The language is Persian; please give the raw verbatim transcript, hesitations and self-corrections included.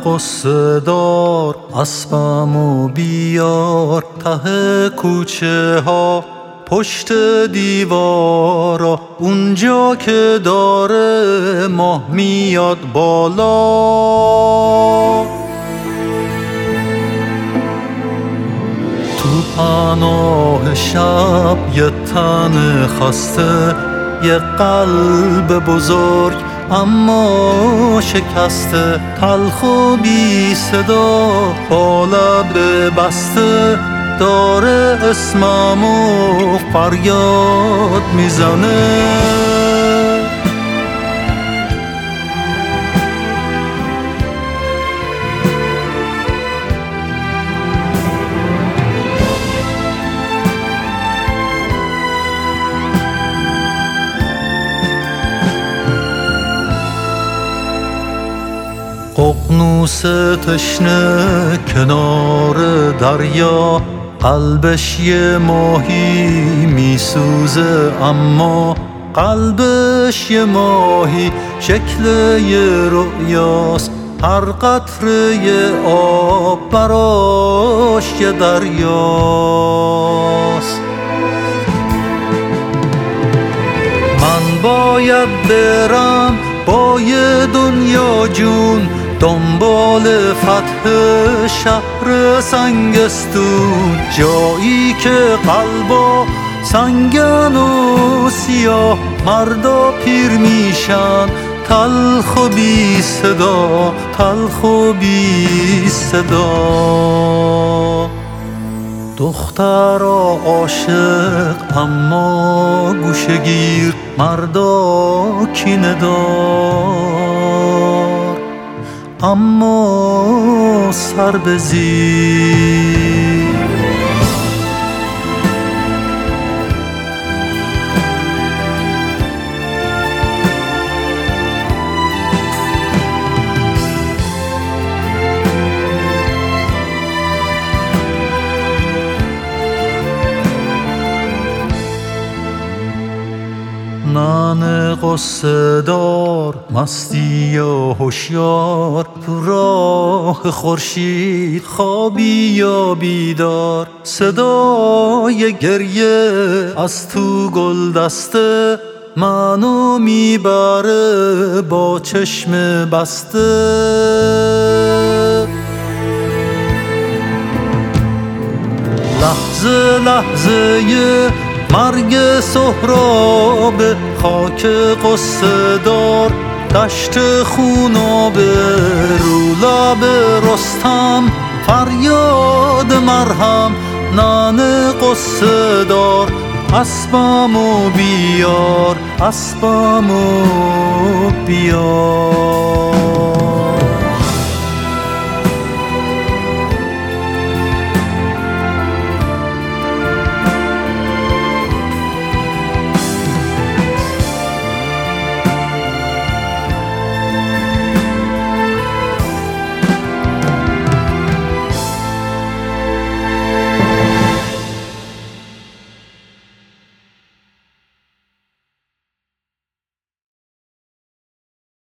قصه دار اسبمو بیار ته کوچه ها پشت دیوارا اونجا که داره ماه میاد بالا. تو پناه شب یه تن خسته، یه قلب بزرگ اما شکسته، تلخ و بی صدا با لب بسته داره اسممو فریاد میزنه. ققنوس تشنه کنار دریا، قلبش یه ماهی میسوزه اما قلبش یه ماهی شکل یه رؤیاست، هر قطره یه آب براش یه دریاست. من باید برم با یه دنیا جون دنبال فتح شهر سنگستون، جایی که قلبا سنگن و سیاه، مردا پیر میشن تلخ و بی صدا، تلخ و بی صدا. دخترا عاشق اما گوشگیر، مردا کینه دار اما سر به زیر. ننه قصه دار مستی و هوشیار، تو راه خورشید خوابی یا بیدار، صدای گریه از تو گل دسته منو میبره با چشم بسته. لحظه لحظه مرگ سهراب، خاک قصه دار دشت خونابه، رو لب رستم فریاد مرهم. ننه قصه دار اسبمو بیار، اسبمو بیار.